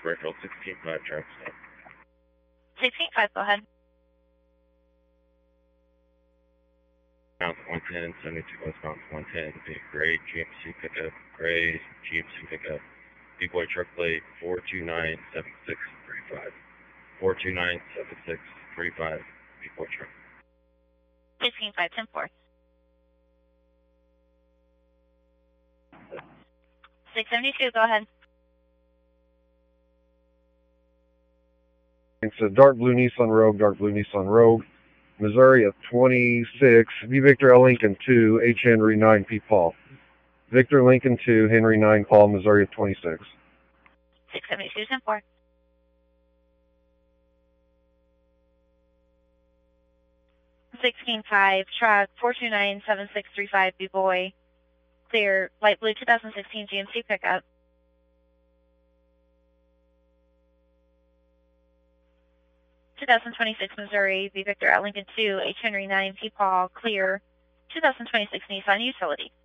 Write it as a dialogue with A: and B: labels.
A: Springfield, 16-5, traffic stop.
B: 16-5, go ahead.
A: Bounce 110, 72 westbound 110, big gray GMC pickup, gray GMC pickup, B-Boy truck plate 4297635. 4297635, B-Boy truck.
B: 16-5, 10-4. 672, go ahead.
C: It's a dark blue Nissan Rogue, Missouri at 26, V Victor L Lincoln 2, H Henry 9, P Paul. Victor Lincoln 2, Henry 9, Paul, Missouri at 26.
B: 672, 10-4. 16-5, truck 4297635, B-Boy. Clear, light blue 2016 GMC pickup. (2026) Missouri, V Victor at Lincoln 2, H Henry 9, P Paul, clear. 2026 Nissan Utility.